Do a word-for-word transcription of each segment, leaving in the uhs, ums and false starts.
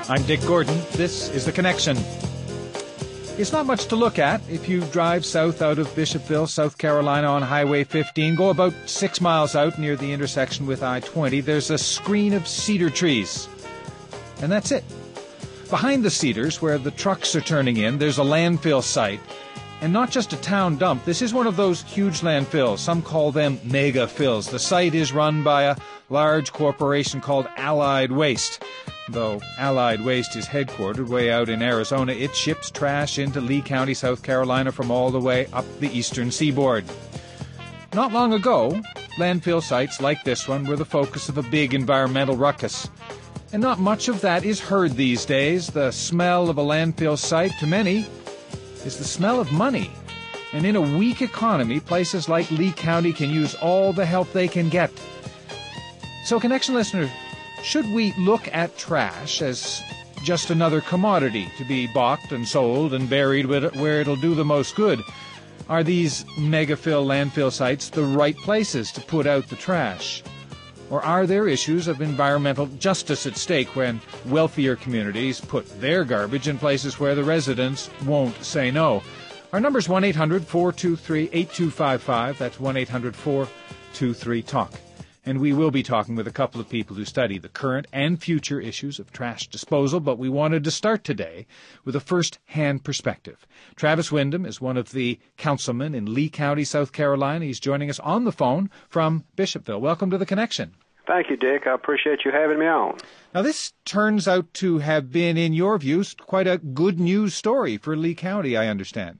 I'm Dick Gordon. This is The Connection. It's not much to look at. If you drive south out of Bishopville, South Carolina on Highway fifteen, go about six miles out near the intersection with I twenty, there's a screen of cedar trees. And that's it. Behind the cedars, where the trucks are turning in, there's a landfill site. And not just a town dump. This is one of those huge landfills. Some call them mega fills. The site is run by a large corporation called Allied Waste. Though Allied Waste is headquartered way out in Arizona, it ships trash into Lee County, South Carolina from all the way up the eastern seaboard. Not long ago, landfill sites like this one were the focus of a big environmental ruckus. And not much of that is heard these days. The smell of a landfill site, to many, is the smell of money. And in a weak economy, places like Lee County can use all the help they can get. So, Connection listener, should we look at trash as just another commodity to be bought and sold and buried where it'll do the most good? Are these megafill landfill sites the right places to put out the trash? Or are there issues of environmental justice at stake when wealthier communities put their garbage in places where the residents won't say no? Our number's one eight hundred four two three eight two five five. That's one eight hundred four two three talk. And we will be talking with a couple of people who study the current and future issues of trash disposal, but we wanted to start today with a first-hand perspective. Travis Wyndham is one of the councilmen in Lee County, South Carolina. He's joining us on the phone from Bishopville. Welcome to The Connection. Thank you, Dick. I appreciate you having me on. Now, this turns out to have been, in your views, quite a good news story for Lee County, I understand.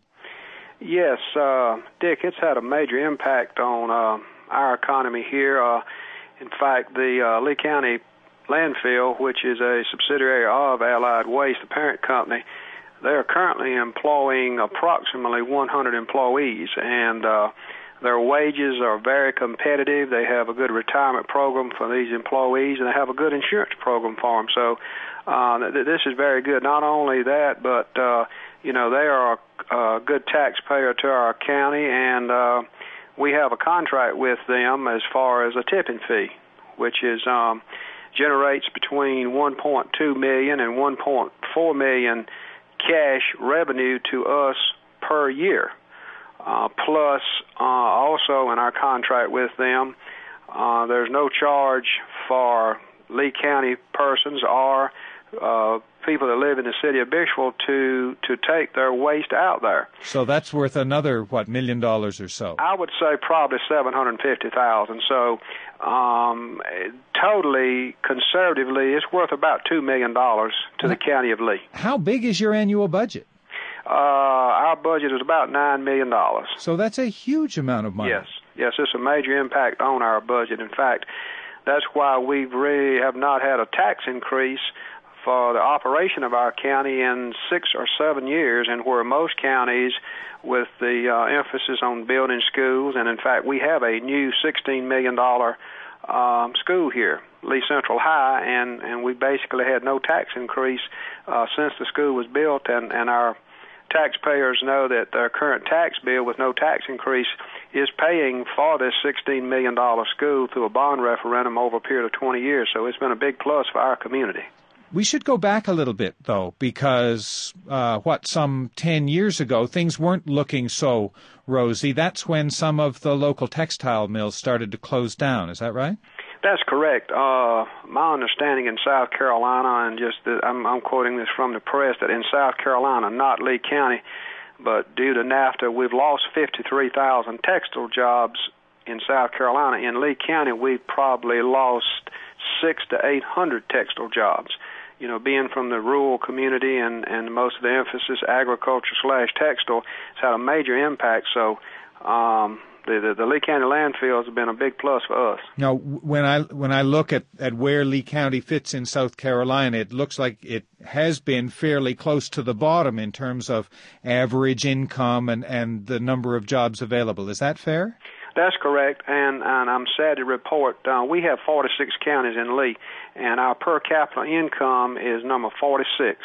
Yes, uh, Dick, it's had a major impact on uh, our economy here. Uh, in fact, the uh, Lee County landfill, which is a subsidiary of Allied Waste, the parent company, they are currently employing approximately one hundred employees, and uh, their wages are very competitive. They have a good retirement program for these employees, and they have a good insurance program for them. So uh, th- this is very good. Not only that, but uh, you know, they are a, a good taxpayer to our county, and uh, we have a contract with them as far as a tipping fee, which is um, generates between one point two million dollars and one point four million dollars cash revenue to us per year. Uh, plus, uh, also in our contract with them, uh, there's no charge for Lee County persons or uh, people that live in the city of Bishopville to to take their waste out there. So that's worth another, what, million dollars or so? I would say probably seven hundred fifty thousand dollars. So um, totally, conservatively, it's worth about two million dollars to the county of Lee. How big is your annual budget? Uh, our budget is about nine million dollars. So that's a huge amount of money. Yes, yes, it's a major impact on our budget. In fact, that's why we really have not had a tax increase for the operation of our county in six or seven years, and where most counties, with the uh, emphasis on building schools, and in fact we have a new sixteen million dollars um, school here, Lee Central High, and, and we basically had no tax increase uh, since the school was built, and, and our taxpayers know that their current tax bill with no tax increase is paying for this sixteen million dollars school through a bond referendum over a period of twenty years. So it's been a big plus for our community. We should go back a little bit, though, because, uh, what, some ten years ago, things weren't looking so rosy. That's when some of the local textile mills started to close down. Is that right? That's correct. Uh, my understanding in South Carolina, and just the, I'm, I'm quoting this from the press, that in South Carolina, not Lee County, but due to NAFTA, we've lost fifty-three thousand textile jobs in South Carolina. In Lee County, we've probably lost six to eight hundred textile jobs. You know, being from the rural community and, and most of the emphasis agriculture slash textile, it's had a major impact. So um, the, the the Lee County landfills have been a big plus for us. Now, when I when I look at, at where Lee County fits in South Carolina, it looks like it has been fairly close to the bottom in terms of average income and, and the number of jobs available. Is that fair? That's correct, and, and I'm sad to report uh, we have forty-six counties in Lee, and our per capita income is number forty-six.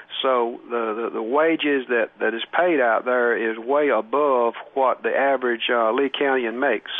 So the, the, the wages that, that is paid out there is way above what the average uh, Lee Countian makes.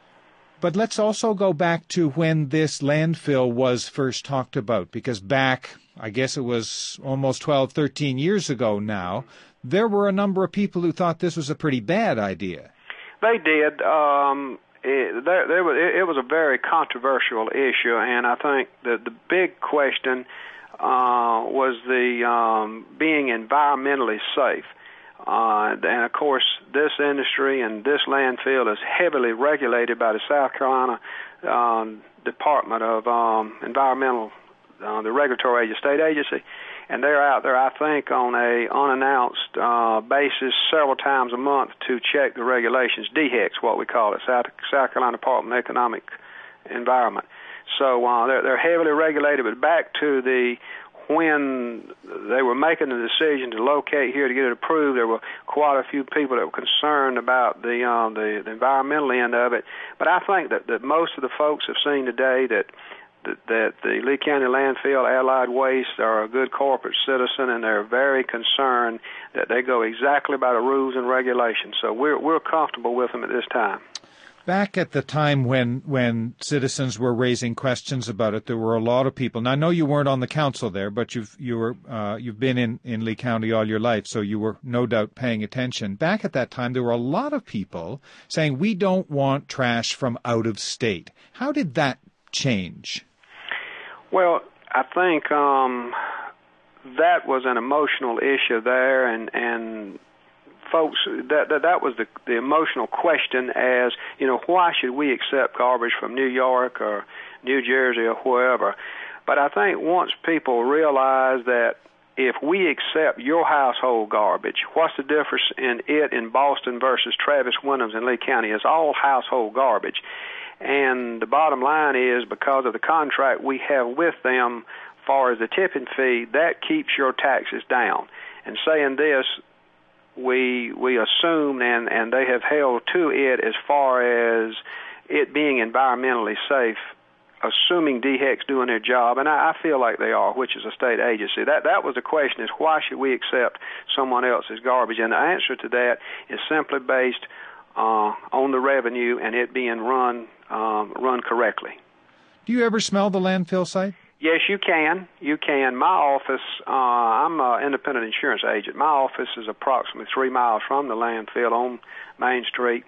But let's also go back to when this landfill was first talked about, because back, I guess it was almost twelve, thirteen years ago now, there were a number of people who thought this was a pretty bad idea. They did. Um, it, there, there was, it, it was a very controversial issue, and I think that the big question uh, was the um, being environmentally safe. Uh, and, of course, this industry and this landfill is heavily regulated by the South Carolina um, Department of um, Environmental, uh, the regulatory agency, state agency. And they're out there, I think, on a unannounced uh, basis several times a month to check the regulations, D HEC, what we call it, South, South Carolina Department of Economic Environment. So uh, they're, they're heavily regulated, but back to the when they were making the decision to locate here to get it approved, there were quite a few people that were concerned about the um, the, the environmental end of it. But I think that, that most of the folks have seen today that, that that the Lee County Landfill Allied Waste are a good corporate citizen, and they're very concerned that they go exactly by the rules and regulations. So we're we're comfortable with them at this time. Back at the time when when citizens were raising questions about it, there were a lot of people. Now, I know you weren't on the council there, but you've you were uh, you've been in, in Lee County all your life, so you were no doubt paying attention. Back at that time, there were a lot of people saying we don't want trash from out of state. How did that change? Well, I think um, that was an emotional issue there, and and. Folks, that, that that was the the emotional question as, you know, why should we accept garbage from New York or New Jersey or wherever? But I think once people realize that if we accept your household garbage, what's the difference in it in Boston versus Travis Wyndham's in Lee County? It's all household garbage. And the bottom line is, because of the contract we have with them as far as the tipping fee, that keeps your taxes down. And saying this, we we assume, and, and they have held to it as far as it being environmentally safe, assuming D HEC's doing their job, and I, I feel like they are, which is a state agency. That that was the question, is why should we accept someone else's garbage? And the answer to that is simply based uh, on the revenue and it being run um, run correctly. Do you ever smell the landfill site? Yes, you can. You can. My office, uh, I'm an independent insurance agent. My office is approximately three miles from the landfill on Main Street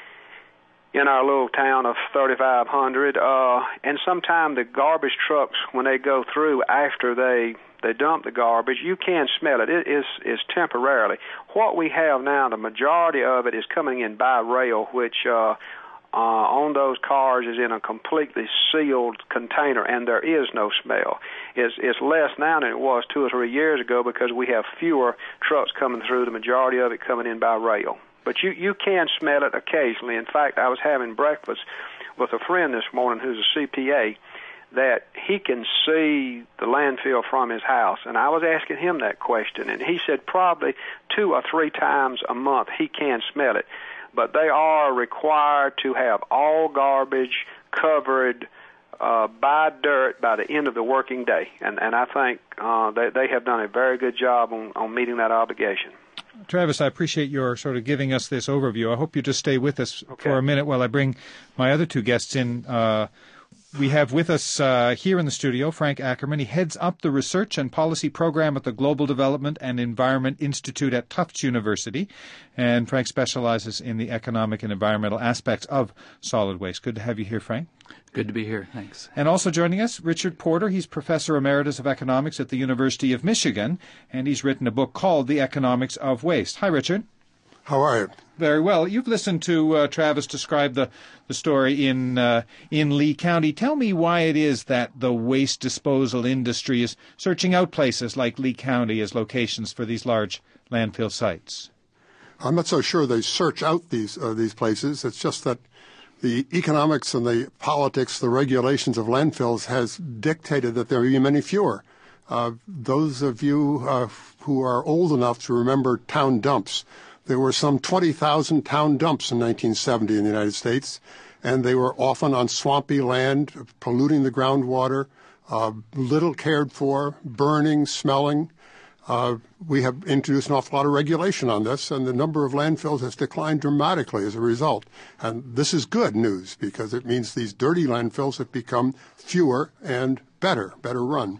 in our little town of thirty-five hundred. Uh, and sometimes the garbage trucks, when they go through after they they dump the garbage, you can smell it. It is, is temporarily. What we have now, the majority of it is coming in by rail, which uh, Uh, on those cars is in a completely sealed container, and there is no smell. It's, it's less now than it was two or three years ago because we have fewer trucks coming through, the majority of it coming in by rail. But you, you can smell it occasionally. In fact, I was having breakfast with a friend this morning who's a C P A that he can see the landfill from his house, and I was asking him that question, and he said probably two or three times a month he can smell it. But they are required to have all garbage covered uh, by dirt by the end of the working day. And, and I think uh, they, they have done a very good job on, on meeting that obligation. Travis, I appreciate your sort of giving us this overview. I hope you just stay with us okay. for a minute while I bring my other two guests in. Uh, We have with us uh, here in the studio Frank Ackerman. He heads up the research and policy program at the Global Development and Environment Institute at Tufts University. And Frank specializes in the economic and environmental aspects of solid waste. Good to have you here, Frank. Good to be here. Thanks. And also joining us, Richard Porter. He's Professor Emeritus of Economics at the University of Michigan, and he's written a book called The Economics of Waste. Hi, Richard. How are you? Very well. You've listened to uh, Travis describe the, the story in uh, in Lee County. Tell me why it is that the waste disposal industry is searching out places like Lee County as locations for these large landfill sites. I'm not so sure they search out these uh, these places. It's just that the economics and the politics, the regulations of landfills has dictated that there will be many fewer. Uh, those of you uh, who are old enough to remember town dumps, there were some twenty thousand town dumps in nineteen seventy in the United States, and they were often on swampy land, polluting the groundwater, uh, little cared for, burning, smelling. Uh, we have introduced an awful lot of regulation on this, and the number of landfills has declined dramatically as a result. And this is good news because it means these dirty landfills have become fewer and better, better run.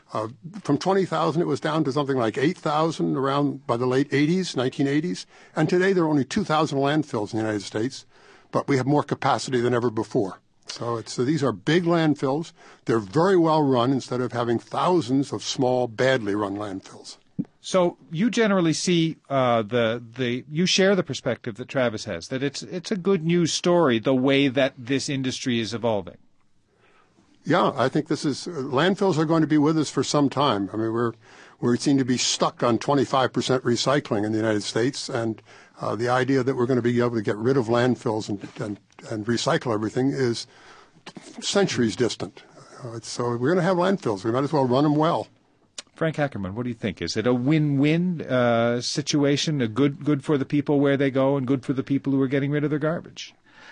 Uh, from twenty thousand, it was down to something like eight thousand around by the late eighties, nineteen eighties. And today there are only two thousand landfills in the United States, but we have more capacity than ever before. So, it's, so these are big landfills. They're very well run instead of having thousands of small, badly run landfills. So you generally see uh, the the you share the perspective that Travis has, that it's it's a good news story the way that this industry is evolving. Yeah, I think this is, uh, landfills are going to be with us for some time. I mean, we're, we seem to be stuck on twenty-five percent recycling in the United States, and uh, the idea that we're going to be able to get rid of landfills and, and, and recycle everything is centuries distant. Uh, so we're going to have landfills. We might as well run them well. Frank Ackerman, what do you think? Is it a win-win uh, situation, a good good for the people where they go and good for the people who are getting rid of their garbage?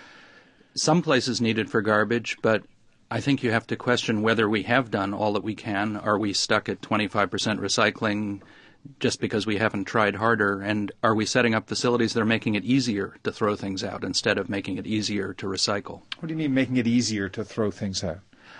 Some places need it for garbage, but I think you have to question whether we have done all that we can. Are we stuck at twenty-five percent recycling just because we haven't tried harder? And are we setting up facilities that are making it easier to throw things out instead of making it easier to recycle? What do you mean making it easier to throw things out?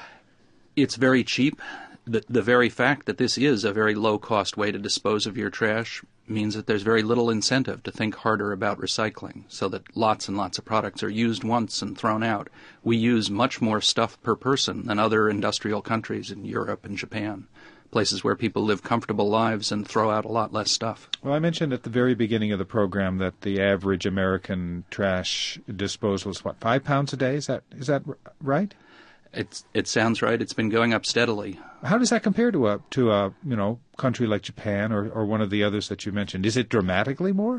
It's very cheap. The, the very fact that this is a very low-cost way to dispose of your trash means that there's very little incentive to think harder about recycling, so that lots and lots of products are used once and thrown out. We use much more stuff per person than other industrial countries in Europe and Japan, places where people live comfortable lives and throw out a lot less stuff. Well, I mentioned at the very beginning of the program that the average American trash disposal is, what, five pounds a day? Is that is that right? It's, it sounds right. It's been going up steadily. How does that compare to a to a you know country like Japan or, or one of the others that you mentioned? Is it dramatically more?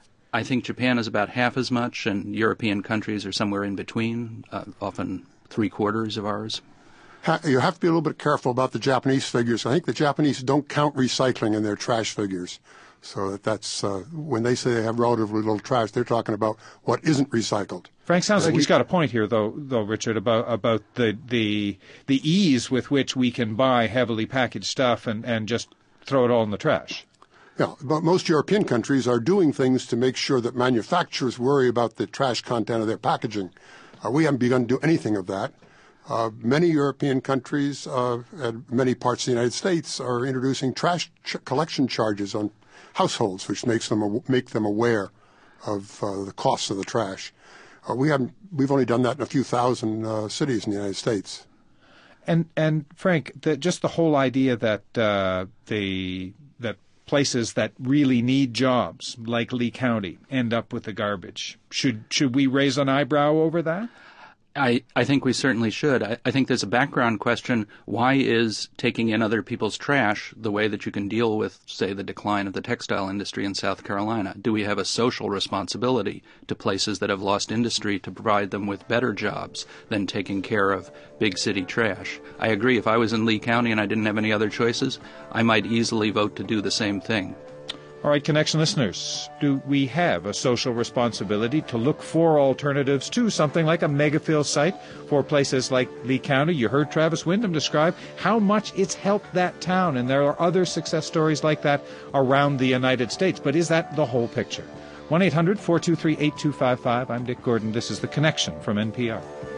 I think Japan is about half as much, and European countries are somewhere in between, uh, often three quarters of ours. You have to be a little bit careful about the Japanese figures. I think the Japanese don't count recycling in their trash figures. So that that's uh, when they say they have relatively little trash, they're talking about what isn't recycled. Frank, sounds uh, like we, he's got a point here, though, though Richard, about about the the the ease with which we can buy heavily packaged stuff and, and just throw it all in the trash. Yeah, but most European countries are doing things to make sure that manufacturers worry about the trash content of their packaging. Uh, we haven't begun to do anything of that. Uh, many European countries uh, and many parts of the United States are introducing trash ch- collection charges on households, which makes them make them aware of uh, the costs of the trash. Uh, we haven't. We've only done that in a few thousand uh, cities in the United States. And and Frank, the, just the whole idea that uh, the that places that really need jobs, like Lee County, end up with the garbage. Should should we raise an eyebrow over that? I, I think we certainly should. I, I think there's a background question. Why is taking in other people's trash the way that you can deal with, say, the decline of the textile industry in South Carolina? Do we have a social responsibility to places that have lost industry to provide them with better jobs than taking care of big city trash? I agree. If I was in Lee County and I didn't have any other choices, I might easily vote to do the same thing. All right, Connection listeners, do we have a social responsibility to look for alternatives to something like a megafill site for places like Lee County? You heard Travis Wyndham describe how much it's helped that town, and there are other success stories like that around the United States. But is that the whole picture? one eight hundred four two three eight two five five. I'm Dick Gordon. This is The Connection from N P R.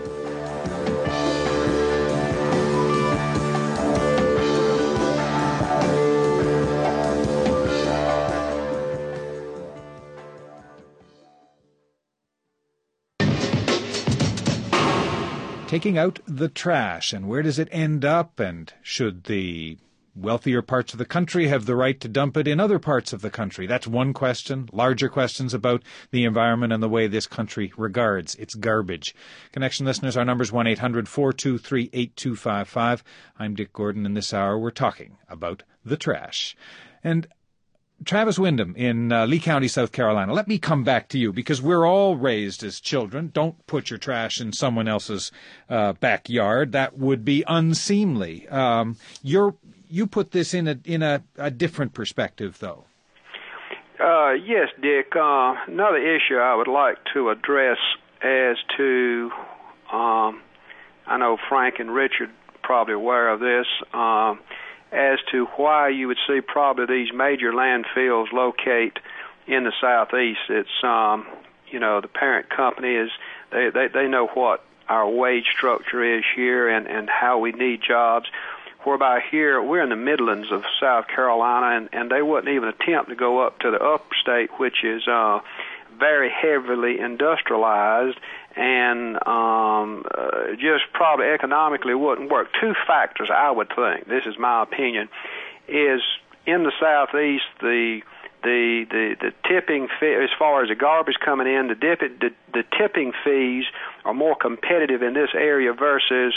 Taking out the trash, and where does it end up, and should the wealthier parts of the country have the right to dump it in other parts of the country? That's one question. Larger questions about the environment and the way this country regards its garbage. Connection listeners, our number is one eight hundred four two three eight two five five. I'm Dick Gordon, and this hour we're talking about the trash. And Travis Wyndham in uh, Lee County, South Carolina. Let me come back to you, because we're all raised as children. Don't put your trash in someone else's uh, backyard. That would be unseemly. Um, you're, you put this in a in a, a different perspective, though. Uh, yes, Dick. Uh, another issue I would like to address as to, um, I know Frank and Richard are probably aware of this, um, as to why you would see probably these major landfills locate in the southeast. It's, um, you know, the parent company is, they, they, they know what our wage structure is here and, and how we need jobs. whereby here we're in the Midlands of South Carolina, and, and they wouldn't even attempt to go up to the upstate, which is uh, very heavily industrialized, and um, uh, just probably economically wouldn't work. Two factors, I would think, this is my opinion, is in the Southeast, the the the, the tipping fee, as far as the garbage coming in, the, dip, the the tipping fees are more competitive in this area versus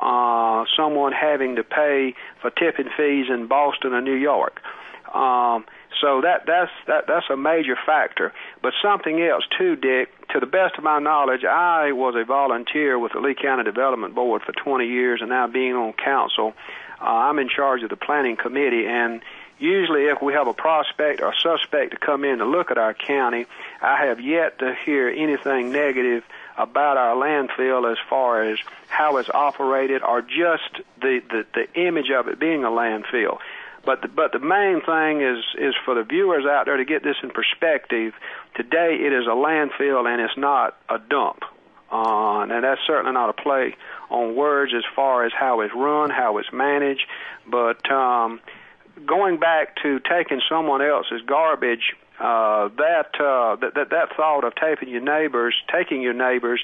uh, someone having to pay for tipping fees in Boston or New York. Um, so that that's that that's a major factor. But something else too, Dick. To the best of my knowledge, I was a volunteer with the Lee County Development Board for twenty years, and now being on council, uh, I'm in charge of the planning committee. And usually, if we have a prospect or suspect to come in to look at our county, I have yet to hear anything negative about our landfill as far as how it's operated or just the, the, the image of it being a landfill. But the, but the main thing is, is for the viewers out there to get this in perspective. Today it is a landfill and it's not a dump. Uh, and that's certainly not a play on words as far as how it's run, how it's managed. But um, going back to taking someone else's garbage, uh, that, uh, that that that thought of taking your neighbors, taking your neighbors,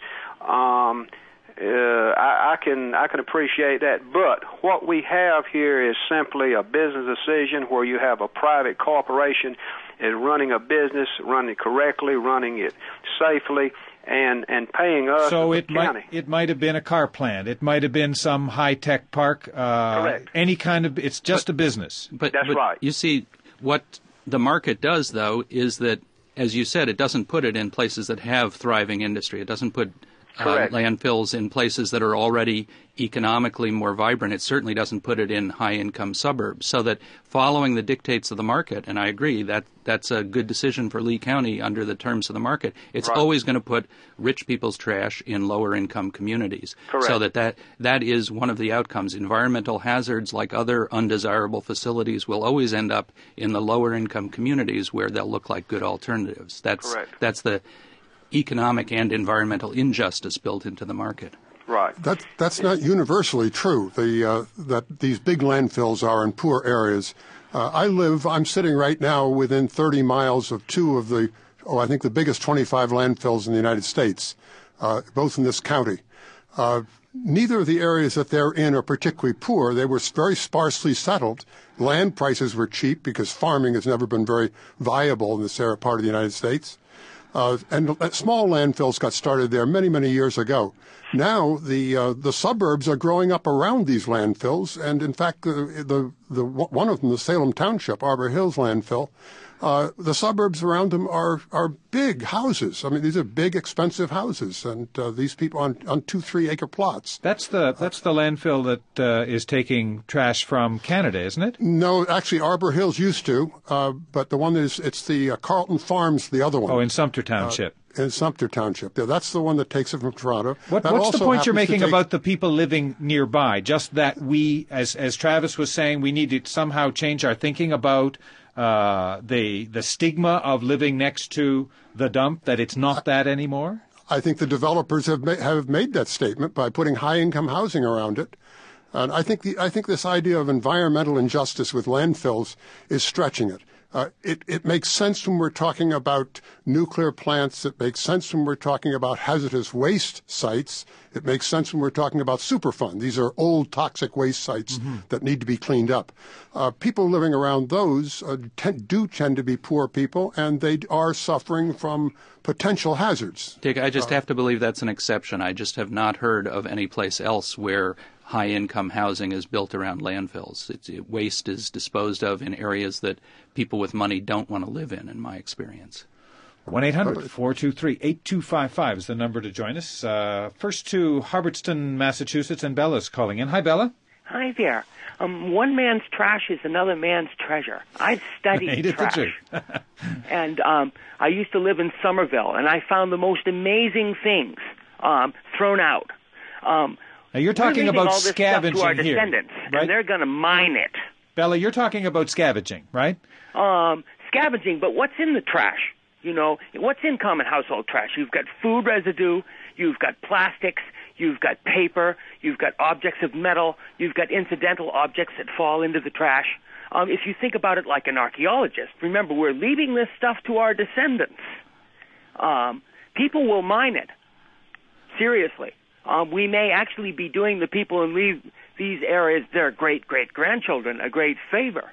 um, uh, I, I can I can appreciate that. But what we have here is simply a business decision where you have a private corporation is running a business, running it correctly, running it safely, and and paying us. So as it a might county. it might have been a car plant. It might have been some high tech park. Uh, Correct. Any kind of. It's just but, a business. But, That's but right. You see, what the market does, though, is that, as you said, it doesn't put it in places that have thriving industry. It doesn't put uh, landfills in places that are already economically more vibrant. It certainly doesn't put it in high-income suburbs. So that following the dictates of the market, and I agree that that's a good decision for Lee County under the terms of the market, it's Right. always going to put rich people's trash in lower-income communities. Correct. So that, that that is one of the outcomes. Environmental hazards, like other undesirable facilities, will always end up in the lower-income communities where they'll look like good alternatives. That's Correct. that's the economic and environmental injustice built into the market. Right. That, that's not universally true, the, uh, that these big landfills are in poor areas. Uh, I live, I'm sitting right now within thirty miles of two of the, oh, I think the biggest twenty-five landfills in the United States, uh, both in this county. Uh, neither of the areas that they're in are particularly poor. They were very sparsely settled. Land prices were cheap because farming has never been very viable in this area, part of the United States. Uh, and uh, small landfills got started there many, many years ago. Now the uh, the suburbs are growing up around these landfills, and in fact, the the, the one of them, the Salem Township Arbor Hills landfill, uh, the suburbs around them are are big houses. I mean, these are big, expensive houses, and uh, these people on on two, three acre plots. That's the that's the landfill that uh, is taking trash from Canada, isn't it? No, actually, Arbor Hills used to, uh, but the one that is it's the uh, Carlton Farms, the other one. Oh, in Sumter Township. Uh, in Sumter Township. Yeah, that's the one that takes it from Toronto. What, That what's the also point you're happens to making take- about the people living nearby? Just that we, as as Travis was saying, we need to somehow change our thinking about uh, the the stigma of living next to the dump, that it's not that anymore? I think the developers have ma- have made that statement by putting high-income housing around it. And I think the I think this idea of environmental injustice with landfills is stretching it. Uh, it, it makes sense when we're talking about nuclear plants. It makes sense when we're talking about hazardous waste sites. It makes sense when we're talking about Superfund. These are old toxic waste sites mm-hmm. that need to be cleaned up. Uh, people living around those uh, tend, do tend to be poor people, and they are suffering from potential hazards. Dick, I just uh, have to believe that's an exception. I just have not heard of any place else where high-income housing is built around landfills. It's, it, waste is disposed of in areas that people with money don't want to live in, in my experience. one eight hundred four two three eight two five five is the number to join us. Uh, first to Hubbardston, Massachusetts, and Bella's calling in. Hi, Bella. Hi there. Um, one man's trash is another man's treasure. I've studied Ain't it the trash. truth? and um, I used to live in Somerville, and I found the most amazing things um, thrown out. Um, Now, you're talking We're leaving about all this scavenging stuff to our here, descendants, right? and they're going to mine it. Bella, you're talking about scavenging, right? Um, scavenging, but what's in the trash? You know, what's in common household trash? You've got food residue, you've got plastics, you've got paper, you've got objects of metal, you've got incidental objects that fall into the trash. Um, if you think about it like an archaeologist, remember, we're leaving this stuff to our descendants. Um, people will mine it. Seriously. Um, we may actually be doing the people in leave these areas, their great-great-grandchildren, a great favor.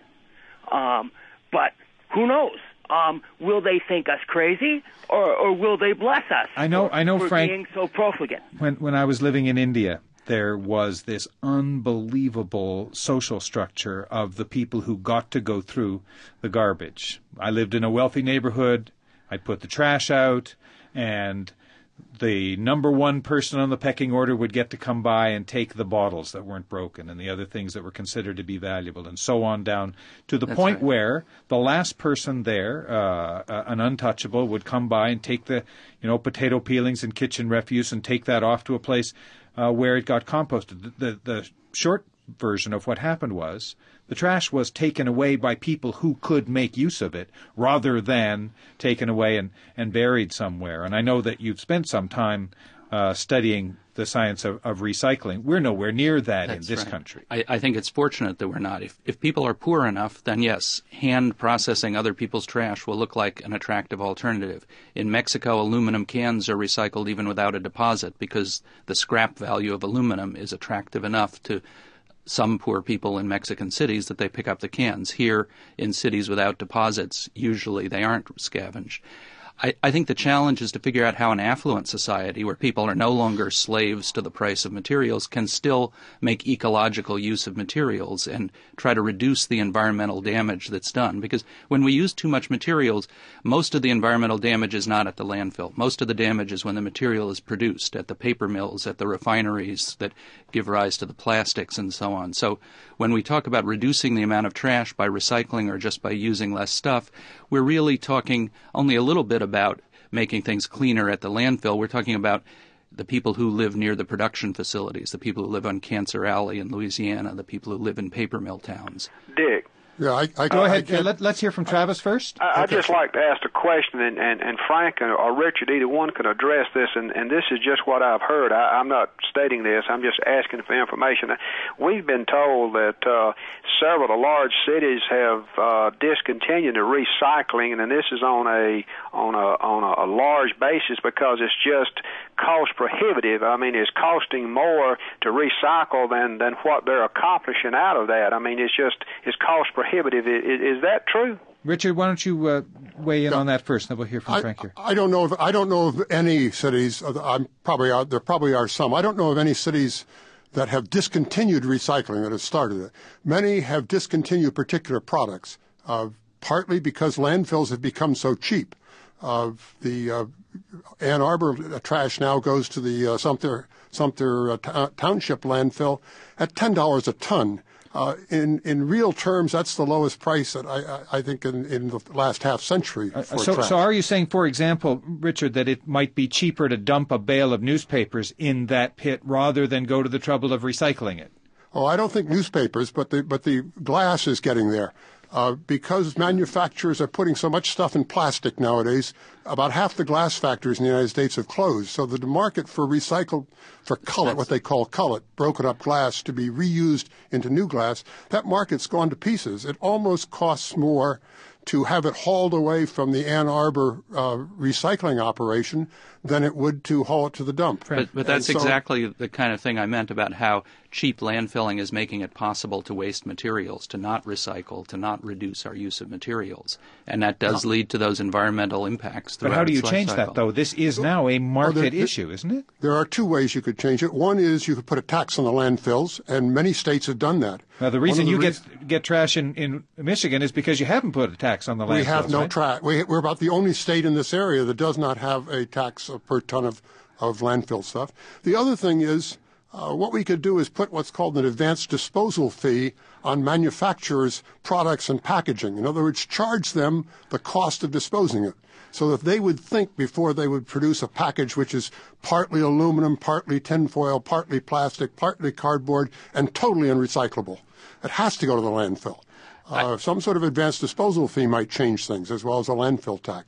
Um, but who knows? Um, will they think us crazy, or, or will they bless us? I know, for, I know, for Frank. Being so profligate. When when I was living in India, there was this unbelievable social structure of the people who got to go through the garbage. I lived in a wealthy neighborhood. I'd put the trash out, and the number one person on the pecking order would get to come by and take the bottles that weren't broken and the other things that were considered to be valuable, and so on down to the That's point right. where the last person there, uh, uh, an untouchable, would come by and take the, you know, potato peelings and kitchen refuse and take that off to a place uh, where it got composted. The, the, the short version of what happened was the trash was taken away by people who could make use of it rather than taken away and, and buried somewhere. And I know that you've spent some time uh, studying the science of, of recycling. We're nowhere near that That's in this right. country. I, I think it's fortunate that we're not. If, if people are poor enough, then yes, hand processing other people's trash will look like an attractive alternative. In Mexico, aluminum cans are recycled even without a deposit because the scrap value of aluminum is attractive enough to some poor people in Mexican cities that they pick up the cans. Here, in cities without deposits, usually they aren't scavenged. I, I think the challenge is to figure out how an affluent society, where people are no longer slaves to the price of materials, can still make ecological use of materials and try to reduce the environmental damage that's done. Because when we use too much materials, most of the environmental damage is not at the landfill. Most of the damage is when the material is produced at the paper mills, at the refineries that give rise to the plastics and so on. So when we talk about reducing the amount of trash by recycling or just by using less stuff, we're really talking only a little bit about making things cleaner at the landfill. We're talking about the people who live near the production facilities, the people who live on Cancer Alley in Louisiana, the people who live in paper mill towns. Dick. Yeah, I, I Go I ahead. can't- Uh, let, let's hear from Travis first. I, I'd just like to ask a question, and, and, and Frank or Richard, either one could address this, and, and this is just what I've heard. I, I'm not stating this. I'm just asking for information. We've been told that uh, several of the large cities have uh, discontinued the recycling, and this is on a on a on a, a large basis because it's just cost prohibitive. I mean, it's costing more to recycle than, than what they're accomplishing out of that. I mean, it's just it's cost prohibitive. Is, is that true? Richard, why don't you uh, weigh in Yeah. on that first, and then we'll hear from I, Frank here. I don't know. Of, I don't know of any cities. uh, I'm probably are, there probably are some. I don't know of any cities that have discontinued recycling that have started it. Many have discontinued particular products, uh, partly because landfills have become so cheap. Uh, the uh, Ann Arbor trash now goes to the uh, Sumter Sumter uh, t- Township landfill at ten dollars a ton. Uh, in in real terms, that's the lowest price that I I, I think in, in the last half century for So, trash. so are you saying, for example, Richard, that it might be cheaper to dump a bale of newspapers in that pit rather than go to the trouble of recycling it? Oh, I don't think newspapers, but the but the glass is getting there. Uh, because manufacturers are putting so much stuff in plastic nowadays, about half the glass factories in the United States have closed. So the market for recycled, for cullet, what they call cullet, broken up glass to be reused into new glass, that market's gone to pieces. It almost costs more to have it hauled away from the Ann Arbor uh, recycling operation than it would to haul it to the dump. But, but that's And so- exactly the kind of thing I meant about how cheap landfilling is making it possible to waste materials, to not recycle, to not reduce our use of materials. And that does lead to those environmental impacts But throughout how do you its life change cycle. that, though? This is now a market there- issue, isn't it? There are two ways you could change it. One is you could put a tax on the landfills, and many states have done that. Now, the One reason of the you reas- get get trash in, in Michigan is because you haven't put a tax on the landfills. We have no right? tax. We, we're about the only state in this area that does not have a tax per ton of, of landfill stuff. The other thing is, uh, what we could do is put what's called an advanced disposal fee on manufacturers' products and packaging. In other words, charge them the cost of disposing it, so that they would think before they would produce a package which is partly aluminum, partly tinfoil, partly plastic, partly cardboard, and totally unrecyclable. It has to go to the landfill. Uh, some sort of advanced disposal fee might change things, as well as a landfill tax.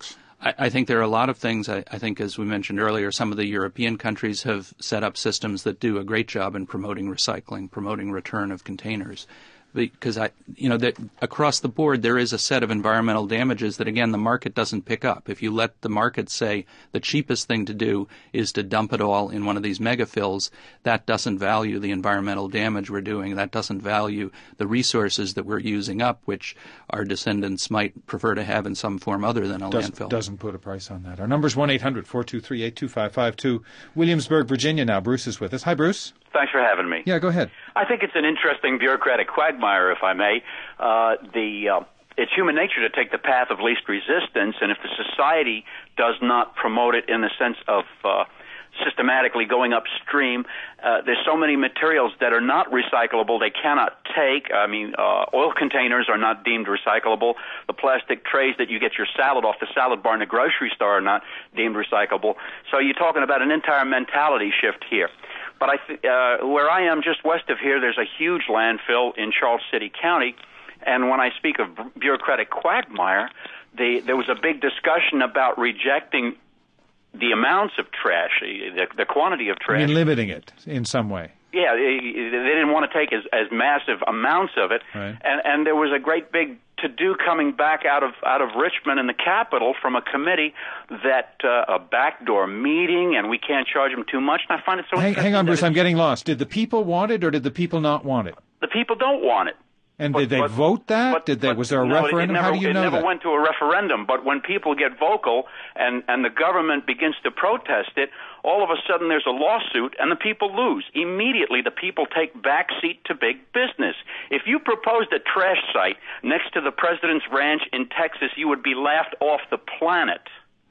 I, I think there are a lot of things. I, I think, as we mentioned earlier, some of the European countries have set up systems that do a great job in promoting recycling, promoting return of containers. Because I, you know, that across the board there is a set of environmental damages that, again, the market doesn't pick up. If you let the market say the cheapest thing to do is to dump it all in one of these megafills, that doesn't value the environmental damage we're doing. That doesn't value the resources that we're using up, which our descendants might prefer to have in some form other than a doesn't, landfill. Doesn't put a price on that. Our number's one eight hundred four two three eight two five five two. Williamsburg, Virginia. Now Bruce is with us. Hi, Bruce. Thanks for having me. Yeah, go ahead. I think it's an interesting bureaucratic quagmire, if I may. Uh, the uh, it's human nature to take the path of least resistance, and if the society does not promote it in the sense of uh, systematically going upstream, uh, there's so many materials that are not recyclable they cannot take. I mean, uh, oil containers are not deemed recyclable. The plastic trays that you get your salad off the salad bar in the grocery store are not deemed recyclable. So you're talking about an entire mentality shift here. But I th- uh, where I am, just west of here, there's a huge landfill in Charles City County. And when I speak of bureaucratic quagmire, the, there was a big discussion about rejecting the amounts of trash, the, the quantity of trash. I mean, limiting it in some way. Yeah, they, they didn't want to take as, as massive amounts of it. Right. And, and there was a great big to-do coming back out of out of Richmond and the Capitol from a committee that uh, a backdoor meeting, and we can't charge them too much. And I find it so hang, interesting. Hang on, Bruce, I'm getting lost. Did the people want it, or did the people not want it? The people don't want it. And but, did they but, vote that? But, did they, but, was there a no, referendum? Never, How do you know that? It never that? went to a referendum, but when people get vocal and, and the government begins to protest it, all of a sudden there's a lawsuit and the people lose. Immediately the people take backseat to big business. If you proposed a trash site next to the president's ranch in Texas, you would be laughed off the planet.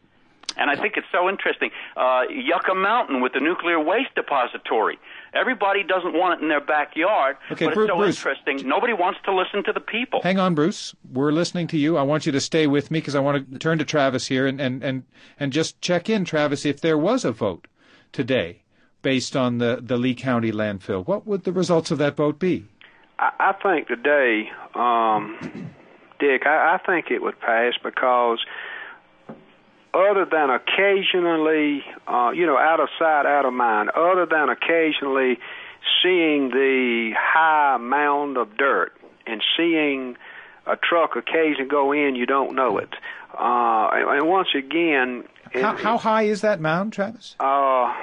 And I think it's so interesting. Uh, Yucca Mountain with the nuclear waste depository. Everybody doesn't want it in their backyard, okay, but Bruce, it's so Bruce, interesting. Nobody wants to listen to the people. Hang on, Bruce. We're listening to you. I want you to stay with me because I want to turn to Travis here and, and, and, and just check in, Travis, if there was a vote today based on the, the Lee County landfill. What would the results of that vote be? I, I think today, um, Dick, I, I think it would pass because other than occasionally, uh, you know, out of sight, out of mind, other than occasionally seeing the high mound of dirt and seeing a truck occasionally go in, you don't know it. Uh, and, and once again... How, it, how high is that mound, Travis? Uh,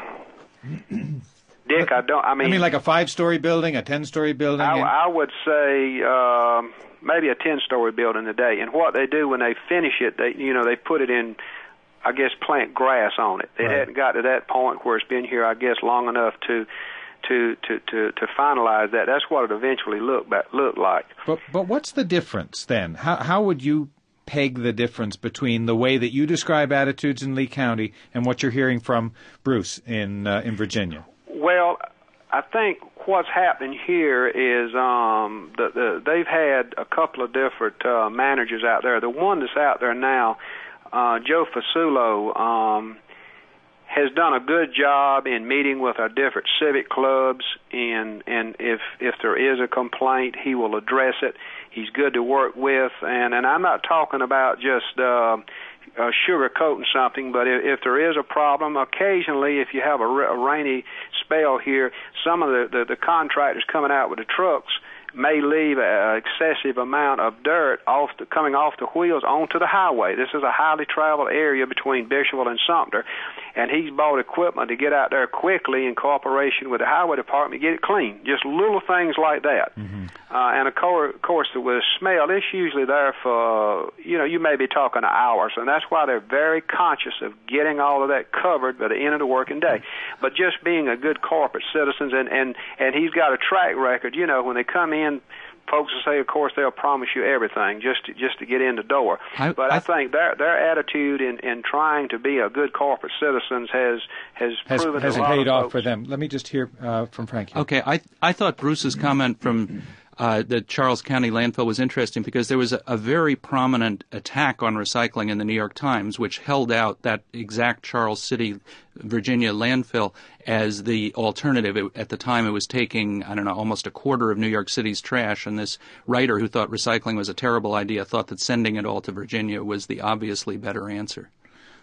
Dick, I don't, I mean... I mean, like a five-story building, a ten-story building? I, and... I would say... Uh, maybe a ten-story building today. And what they do when they finish it, they, you know, they put it in... I guess plant grass on it. It right. hadn't got to that point where it's been here, I guess, long enough to to to to, to finalize that. That's what it eventually looked back, looked like. But but what's the difference then? How how would you peg the difference between the way that you describe attitudes in Lee County and what you're hearing from Bruce in uh, in Virginia? Well, I think what's happening here is um, the, the, they've had a couple of different uh, managers out there. The one that's out there now. Uh, Joe Fasulo um, has done a good job in meeting with our different civic clubs, and and if if there is a complaint, he will address it. He's good to work with, and, and I'm not talking about just uh, uh, sugarcoating something, but if, if there is a problem, occasionally, if you have a, a rainy spell here, some of the, the, the contractors coming out with the trucks may leave an excessive amount of dirt off the, coming off the wheels onto the highway. This is a highly traveled area between Bishopville and Sumter, and he's bought equipment to get out there quickly in cooperation with the highway department to get it clean. Just little things like that. Mm-hmm. Uh, and of course, of course, with smell, it's usually there for, you know, you may be talking hours, and that's why they're very conscious of getting all of that covered by the end of the working day. But just being a good corporate citizens, and, and, and he's got a track record, you know, when they come in, folks will say, of course, they'll promise you everything just to, just to get in the door. I, but I, I think their their attitude in, in trying to be a good corporate citizens has has, has proven has a lot paid of off folks. for them. Let me just hear uh, from Frank here. Okay, I I thought Bruce's comment from uh, the Charles County landfill was interesting because there was a, a very prominent attack on recycling in the New York Times, which held out that exact Charles City, Virginia landfill as the alternative. It, at the time, it was taking, I don't know, almost a quarter of New York City's trash, and this writer who thought recycling was a terrible idea thought that sending it all to Virginia was the obviously better answer.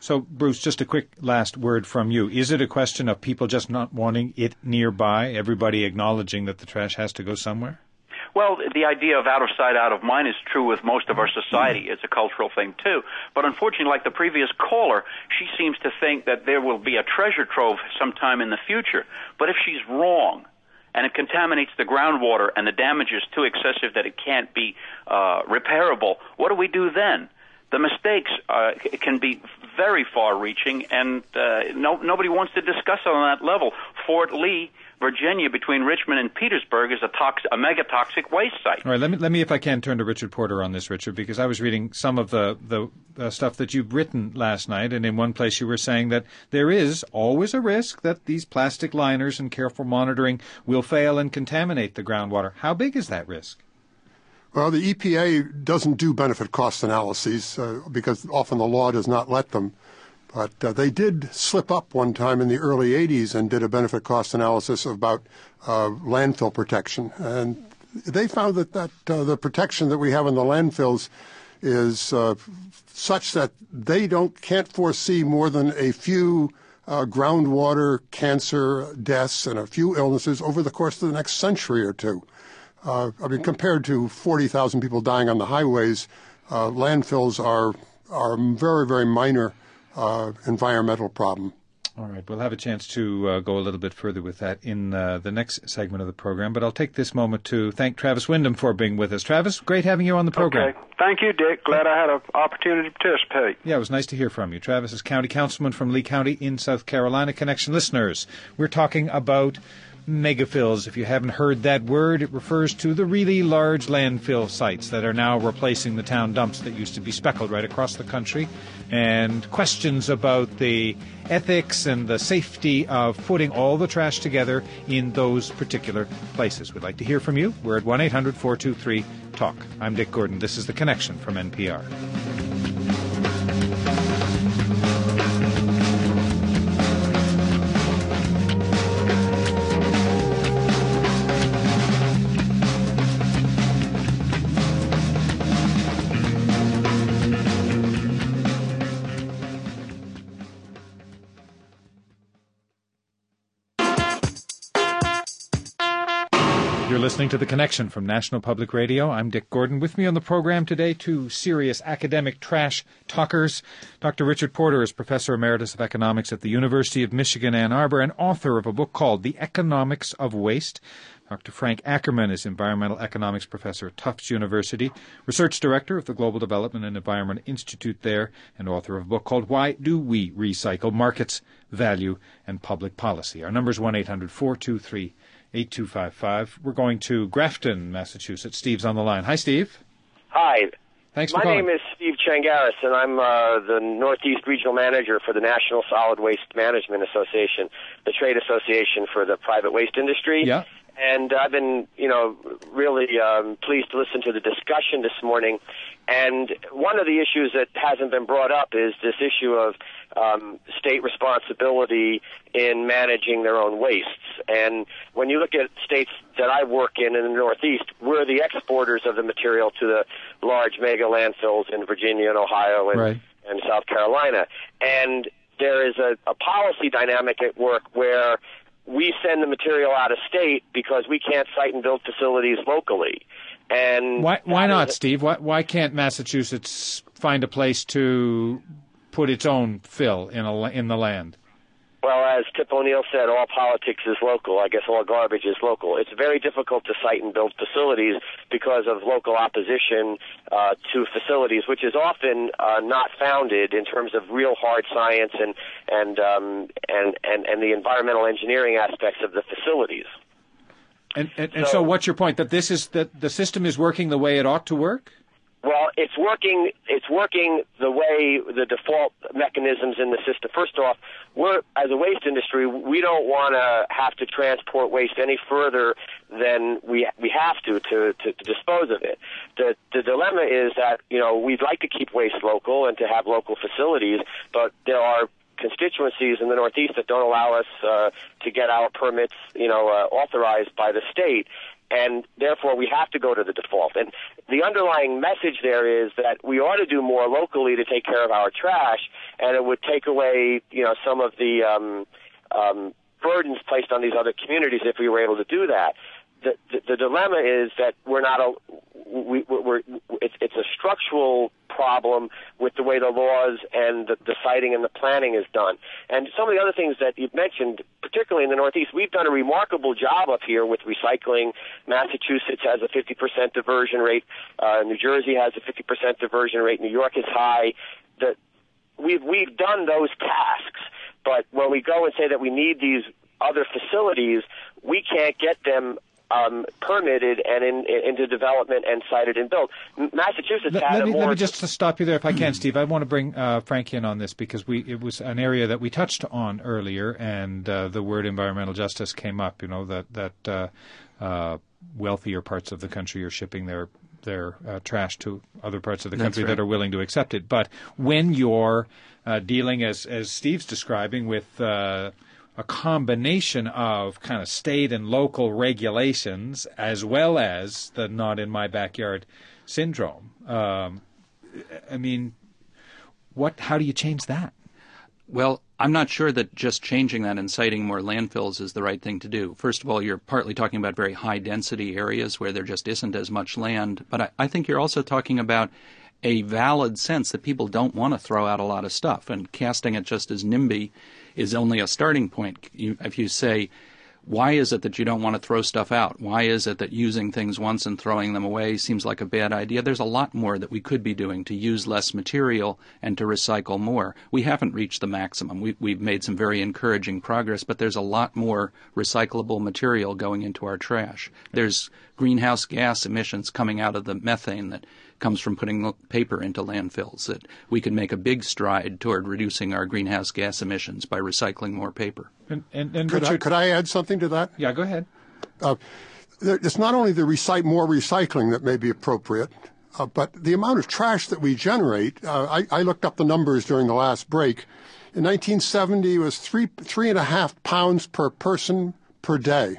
So, Bruce, just a quick last word from you. Is it a question of people just not wanting it nearby, everybody acknowledging that the trash has to go somewhere? Well, the idea of out of sight, out of mind is true with most of our society. It's a cultural thing, too. But unfortunately, like the previous caller, she seems to think that there will be a treasure trove sometime in the future. But if she's wrong, and it contaminates the groundwater and the damage is too excessive that it can't be uh, repairable, what do we do then? The mistakes uh, can be very far-reaching, and uh, no, nobody wants to discuss it on that level. Fort Lee, Virginia, between Richmond and Petersburg, is a, tox- a mega-toxic waste site. All right, let me, let me, if I can, turn to Richard Porter on this, Richard, because I was reading some of the, the uh, stuff that you've written last night, and in one place you were saying that there is always a risk that these plastic liners and careful monitoring will fail and contaminate the groundwater. How big is that risk? Well, the E P A doesn't do benefit-cost analyses uh, because often the law does not let them. But uh, they did slip up one time in the early eighties and did a benefit-cost analysis about uh, landfill protection. And they found that, that uh, the protection that we have in the landfills is uh, such that they don't can't foresee more than a few uh, groundwater cancer deaths and a few illnesses over the course of the next century or two. Uh, I mean, compared to forty thousand people dying on the highways, uh, landfills are are a very, very minor uh, environmental problem. All right. We'll have a chance to uh, go a little bit further with that in uh, the next segment of the program, but I'll take this moment to thank Travis Wyndham for being with us. Travis, great having you on the program. Okay. Thank you, Dick. Glad I had an opportunity to participate. Yeah, it was nice to hear from you. Travis is county councilman from Lee County in South Carolina. Connection listeners, we're talking about megafills. If you haven't heard that word, it refers to the really large landfill sites that are now replacing the town dumps that used to be speckled right across the country, and questions about the ethics and the safety of putting all the trash together in those particular places. We'd like to hear from you. We're at one eight hundred four two three talk. I'm Dick Gordon. This is The Connection from N P R. You're listening to The Connection from National Public Radio. I'm Dick Gordon. With me on the program today, two serious academic trash talkers. Doctor Richard Porter is Professor Emeritus of Economics at the University of Michigan, Ann Arbor, and author of a book called The Economics of Waste. Doctor Frank Ackerman is Environmental Economics Professor at Tufts University, Research Director of the Global Development and Environment Institute there, and author of a book called Why Do We Recycle? Markets, Value, and Public Policy. Our number is one eight hundred four two three eight two five five. We're going to Grafton, Massachusetts. Steve's on the line. Hi, Steve. Hi. Thanks for My calling. name is Steve Changaris, and I'm uh, the Northeast Regional Manager for the National Solid Waste Management Association, the trade association for the private waste industry. Yeah. And I've been, you know, really um, pleased to listen to the discussion this morning. And one of the issues that hasn't been brought up is this issue of um, state responsibility in managing their own wastes. And when you look at states that I work in in the Northeast, we're the exporters of the material to the large mega landfills in Virginia and Ohio and, Right. and South Carolina. And there is a, a policy dynamic at work where we send the material out of state because we can't site and build facilities locally. And Why, why not, is, Steve? Why, why can't Massachusetts find a place to put its own fill in, a, in the land? Well, as Tip O'Neill said, all politics is local. I guess all garbage is local. It's very difficult to site and build facilities because of local opposition uh, to facilities, which is often uh, not founded in terms of real hard science and and, um, and and and the environmental engineering aspects of the facilities. And, and, and So- so what's your point? That this is that the system is working the way it ought to work? Well, it's working. It's working the way the default mechanisms in the system. First off, we're as a waste industry, we don't want to have to transport waste any further than we we have to to, to to dispose of it. The the dilemma is that you know we'd like to keep waste local and to have local facilities, but there are constituencies in the Northeast that don't allow us uh, to get our permits, you know, uh, authorized by the state. and therefore we have to go to the default. And the underlying message there is that we ought to do more locally to take care of our trash, and it would take away, you know, some of the um, um, burdens placed on these other communities if we were able to do that. The, the, the dilemma is that we're not a, we, we're, it's, it's a structural problem with the way the laws and the, the siting and the planning is done. And some of the other things that you've mentioned, particularly in the Northeast, we've done a remarkable job up here with recycling. Massachusetts has a fifty percent diversion rate. Uh, New Jersey has a fifty percent diversion rate. New York is high. The, we've, we've done those tasks, but when we go and say that we need these other facilities, we can't get them Um, permitted and in, in, into development and sited and built. Massachusetts let, had let a me, more... Let me just stop you there if I can, Steve. I want to bring uh, Frank in on this because we it was an area that we touched on earlier, and uh, the word environmental justice came up, you know, that, that uh, uh, wealthier parts of the country are shipping their their uh, trash to other parts of the country right. that are willing to accept it. But when you're uh, dealing, as, as Steve's describing, with... Uh, a combination of kind of state and local regulations as well as the not in my backyard syndrome. Um, I mean, what? How do you change that? Well, I'm not sure that just changing that and citing more landfills is the right thing to do. First of all, you're partly talking about very high-density areas where there just isn't as much land. But I, I think you're also talking about a valid sense that people don't want to throw out a lot of stuff, and casting it just as NIMBY is only a starting point. You, if you say, why is it that you don't want to throw stuff out? Why is it that using things once and throwing them away seems like a bad idea? There's a lot more that we could be doing to use less material and to recycle more. We haven't reached the maximum. We, we've made some very encouraging progress, but there's a lot more recyclable material going into our trash. There's greenhouse gas emissions coming out of the methane that comes from putting paper into landfills, that we could make a big stride toward reducing our greenhouse gas emissions by recycling more paper. And, and, and could, Richard, I, could I add something to that? Yeah, go ahead. Uh, it's not only the recyc- more recycling that may be appropriate, uh, but the amount of trash that we generate. Uh, I, I looked up the numbers during the last break. In nineteen seventy, it was three three and a half pounds per person per day.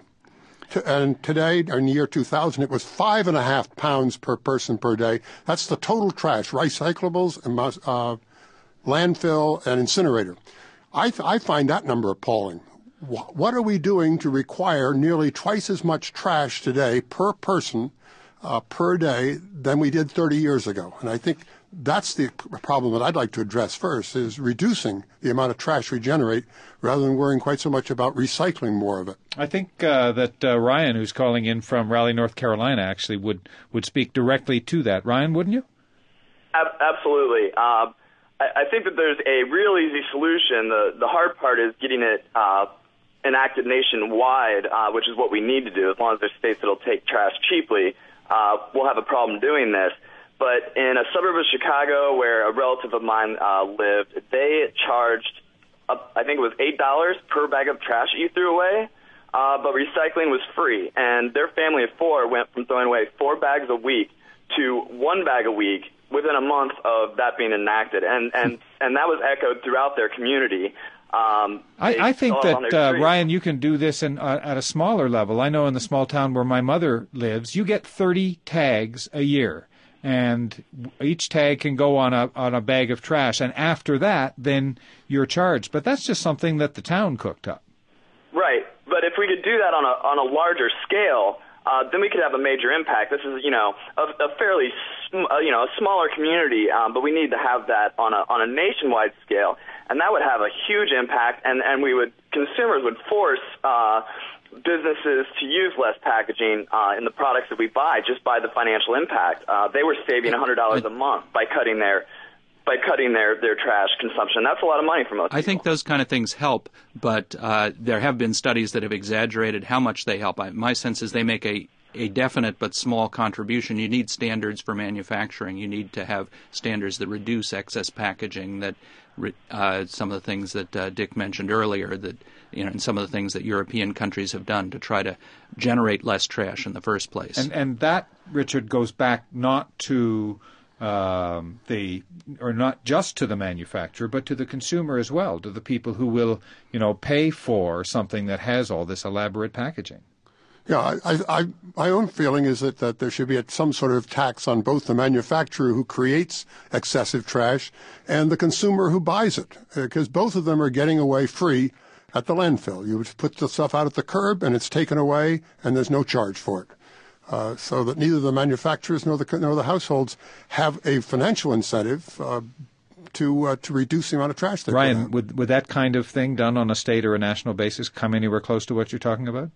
And today, in the year two thousand, it was five and a half pounds per person per day. That's the total trash, recyclables, and, uh, landfill, and incinerator. I, th- I find that number appalling. Wh- what are we doing to require nearly twice as much trash today per person uh, per day than we did thirty years ago? And I think that's the problem that I'd like to address first, is reducing the amount of trash we generate rather than worrying quite so much about recycling more of it. I think uh, that uh, Ryan, who's calling in from Raleigh, North Carolina, actually would, would speak directly to that. Ryan, wouldn't you? Ab- absolutely. Uh, I, I think that there's a real easy solution. The, the hard part is getting it uh, enacted nationwide, uh, which is what we need to do. As long as there's states that will take trash cheaply, uh, we'll have a problem doing this. But in a suburb of Chicago where a relative of mine uh, lived, they charged, uh, I think it was eight dollars per bag of trash that you threw away, uh, but recycling was free. And their family of four went from throwing away four bags a week to one bag a week within a month of that being enacted. And, and, and that was echoed throughout their community. Um, I, I think that, uh, Ryan, you can do this in, uh, at a smaller level. I know in the small town where my mother lives, you get thirty tags a year. And each tag can go on a on a bag of trash, and after that, then you're charged. But that's just something that the town cooked up. Right, but if we could do that on a on a larger scale, uh, then we could have a major impact. This is, you know, a, a fairly, sm- uh, you know, a smaller community, um, but we need to have that on a on a nationwide scale, and that would have a huge impact. And and we would consumers would force Uh, businesses to use less packaging uh, in the products that we buy just by the financial impact. Uh, they were saving one hundred dollars a month by cutting their by cutting their, their trash consumption. That's a lot of money for most people. I think those kind of things help, but uh, there have been studies that have exaggerated how much they help. I, my sense is they make a, a definite but small contribution. You need standards for manufacturing. You need to have standards that reduce excess packaging, that uh, some of the things that uh, Dick mentioned earlier, that you know, and some of the things that European countries have done to try to generate less trash in the first place. And and that, Richard, goes back not to um, the, or not just to the manufacturer, but to the consumer as well, to the people who will, you know, pay for something that has all this elaborate packaging. Yeah, I, I, my own feeling is that, that there should be some sort of tax on both the manufacturer who creates excessive trash and the consumer who buys it, because both of them are getting away free at the landfill. You put the stuff out at the curb and it's taken away and there's no charge for it. Uh, so that neither the manufacturers nor the, nor the households have a financial incentive uh, to uh, to reduce the amount of trash they put out. Ryan, would, would that kind of thing done on a state or a national basis come anywhere close to what you're talking about?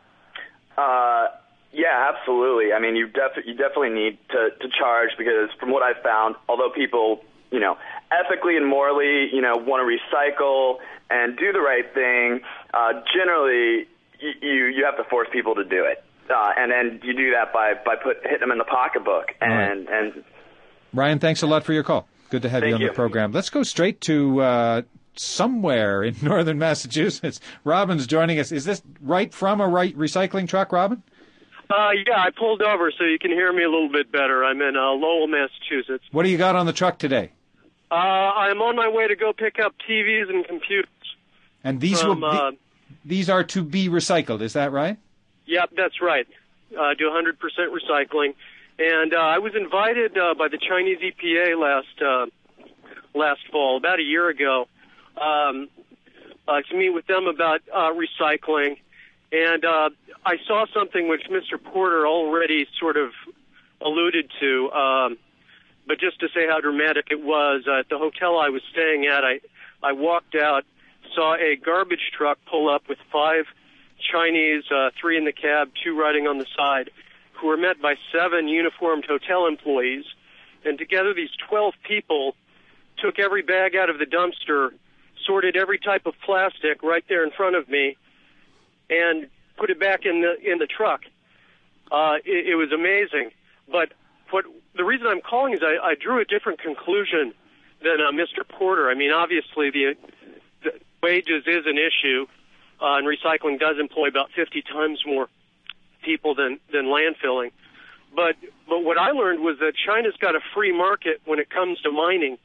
Uh, yeah, absolutely. I mean, you, def- you definitely need to, to charge because from what I've found, although people, you know, ethically and morally, you know, want to recycle and do the right thing, uh, generally y- you, you have to force people to do it. Uh, and then you do that by, by put, hitting them in the pocketbook. And, right. and Ryan, thanks a lot for your call. Good to have Thank you on you. the program. Let's go straight to uh, somewhere in northern Massachusetts. Robin's joining us. Is this right from a right recycling truck, Robin? Uh, yeah, I pulled over so you can hear me a little bit better. I'm in uh, Lowell, Massachusetts. What do you got on the truck today? Uh, I'm on my way to go pick up T Vs and computers. And these from, will uh, be, these are to be recycled, is that right? Yep, that's right. Uh, do one hundred percent recycling. And uh, I was invited uh, by the Chinese E P A last uh, last fall, about a year ago, um, uh, to meet with them about uh, recycling. And uh, I saw something which Mister Porter already sort of alluded to, um, but just to say how dramatic it was, uh, at the hotel I was staying at, I, I walked out, saw a garbage truck pull up with five Chinese, uh, three in the cab, two riding on the side, who were met by seven uniformed hotel employees. And together these twelve people took every bag out of the dumpster, sorted every type of plastic right there in front of me, and put it back in the in the truck. Uh, it, it was amazing. But what the reason I'm calling is I, I drew a different conclusion than uh, Mister Porter. I mean, obviously the, the wages is an issue, uh, and recycling does employ about fifty times more people than, than landfilling. But but what I learned was that China's got a free market when it comes to mining.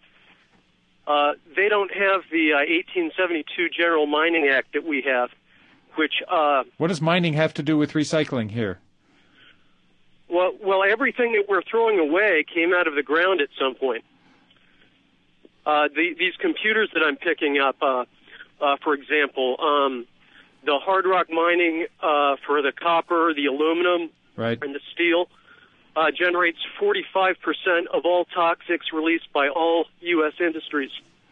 Uh, they don't have the uh, eighteen seventy-two General Mining Act that we have, which... Uh, what does mining have to do with recycling here? Well, well, everything that we're throwing away came out of the ground at some point. Uh, the, these computers that I'm picking up, uh, uh, for example, um, the hard rock mining uh, for the copper, the aluminum, right. and the steel uh, generates forty-five percent of all toxics released by all U S industries.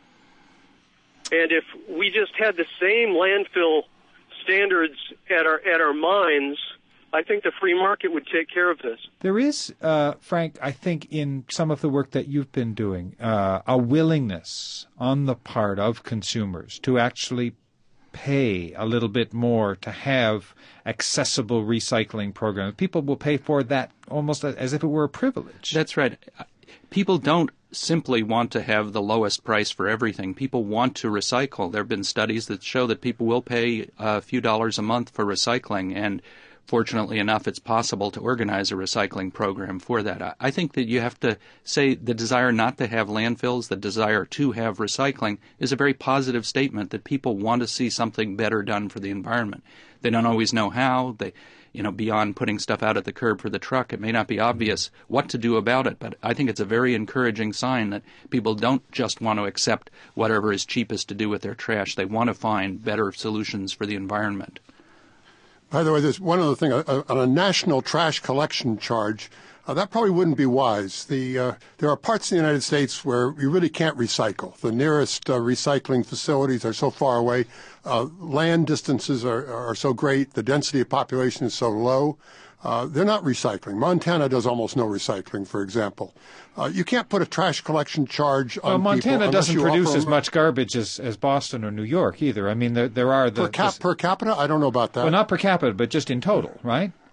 And if we just had the same landfill standards at our at our mines, I think the free market would take care of this. There is, uh, Frank, I think in some of the work that you've been doing, uh, a willingness on the part of consumers to actually pay a little bit more to have accessible recycling programs. People will pay for that almost as if it were a privilege. That's right. People don't simply want to have the lowest price for everything. People want to recycle. There have been studies that show that people will pay a few dollars a month for recycling, and fortunately enough, it's possible to organize a recycling program for that. I think that you have to say the desire not to have landfills, the desire to have recycling, is a very positive statement that people want to see something better done for the environment. They don't always know how. They, you know, beyond putting stuff out at the curb for the truck, it may not be obvious what to do about it, but I think it's a very encouraging sign that people don't just want to accept whatever is cheapest to do with their trash. They want to find better solutions for the environment. By the way, there's one other thing. Uh, on a national trash collection charge, uh, that probably wouldn't be wise. The uh, there are parts of the United States where you really can't recycle. The nearest uh, recycling facilities are so far away. Uh, land distances are, are so great. The density of population is so low. Uh, they're not recycling. Montana does almost no recycling, for example. Uh, you can't put a trash collection charge on well, Montana people doesn't produce offer as much garbage as, as Boston or New York either. I mean, there, there are the... Per, cap, the, per capita? I don't know about that. Well, not per capita, but just in total, right?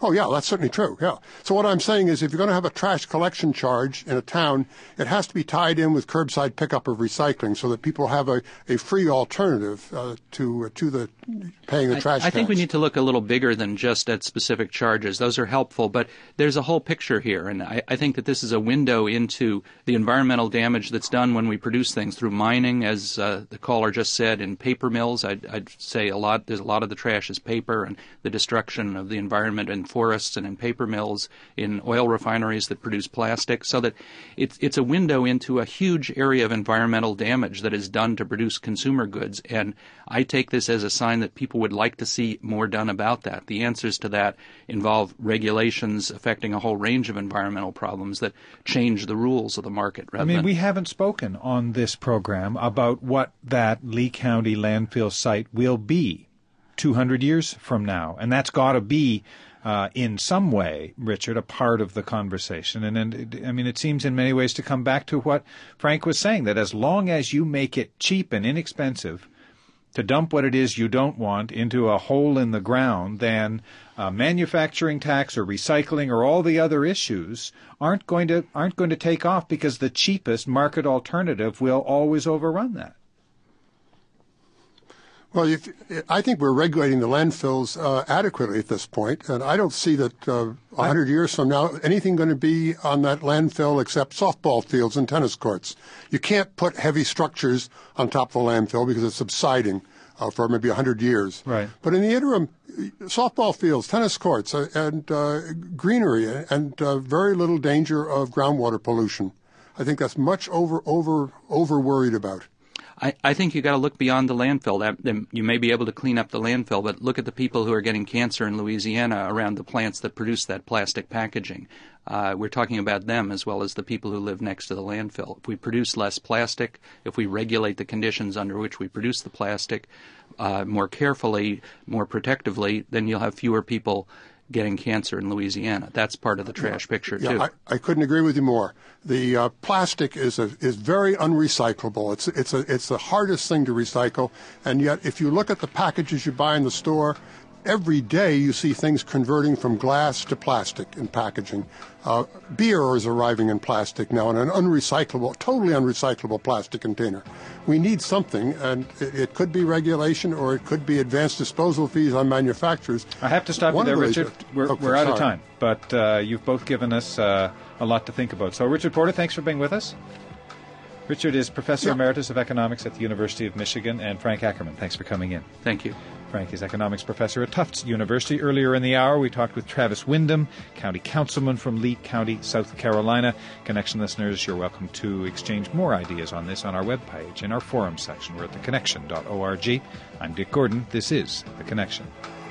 Oh, yeah, that's certainly true, yeah. So what I'm saying is if you're going to have a trash collection charge in a town, it has to be tied in with curbside pickup of recycling so that people have a, a free alternative uh, to uh, to the paying the trash I, I think we tax. need to look a little bigger than just at specific charges. Those are helpful, but there's a whole picture here, and I, I think that this is a window into the environmental damage that's done when we produce things through mining, as uh, the caller just said, in paper mills. I'd, I'd say a lot. There's a lot of the trash is paper, and the destruction of the environment in forests and in paper mills, in oil refineries that produce plastic, so that it's it's a window into a huge area of environmental damage that is done to produce consumer goods. And I take this as a sign that people would like to see more done about that. The answers to that involve regulations affecting a whole range of environmental problems that change the rules of the market. I mean, than... we haven't spoken on this program about what that Lee County landfill site will be two hundred years from now, and that's got to be Uh, in some way, Richard, a part of the conversation. And, and it, I mean, it seems in many ways to come back to what Frank was saying, that as long as you make it cheap and inexpensive to dump what it is you don't want into a hole in the ground, then uh, manufacturing tax or recycling or all the other issues aren't going to aren't going to take off, because the cheapest market alternative will always overrun that. Well, if, I think we're regulating the landfills uh, adequately at this point, and I don't see that uh, one hundred years from now anything going to be on that landfill except softball fields and tennis courts. You can't put heavy structures on top of the landfill because it's subsiding uh, for maybe one hundred years. Right. But in the interim, softball fields, tennis courts, uh, and uh, greenery, and uh, very little danger of groundwater pollution. I think that's much over over over worried about. I, I think you got to look beyond the landfill. That, then you may be able to clean up the landfill, but look at the people who are getting cancer in Louisiana around the plants that produce that plastic packaging. Uh, we're talking about them as well as the people who live next to the landfill. If we produce less plastic, if we regulate the conditions under which we produce the plastic uh, more carefully, more protectively, then you'll have fewer people getting cancer in Louisiana. That's part of the trash picture, yeah, too. I, I couldn't agree with you more. The uh, plastic is a, is very unrecyclable. It's it's a it's the hardest thing to recycle, and yet if you look at the packages you buy in the store, every day you see things converting from glass to plastic in packaging. Uh, beer is arriving in plastic now in an unrecyclable, totally unrecyclable plastic container. We need something, and it, it could be regulation or it could be advanced disposal fees on manufacturers. I have to stop One you there, of Richard. Are, we're okay, we're out sorry. of time, but uh, you've both given us uh, a lot to think about. So, Richard Porter, thanks for being with us. Richard is Professor yeah. Emeritus of Economics at the University of Michigan, and Frank Ackerman, thanks for coming in. Thank you. Frank is Economics Professor at Tufts University. Earlier in the hour, we talked with Travis Wyndham, County Councilman from Lee County, South Carolina. Connection listeners, you're welcome to exchange more ideas on this on our webpage in our forum section. We're at the connection dot org. I'm Dick Gordon. This is The Connection.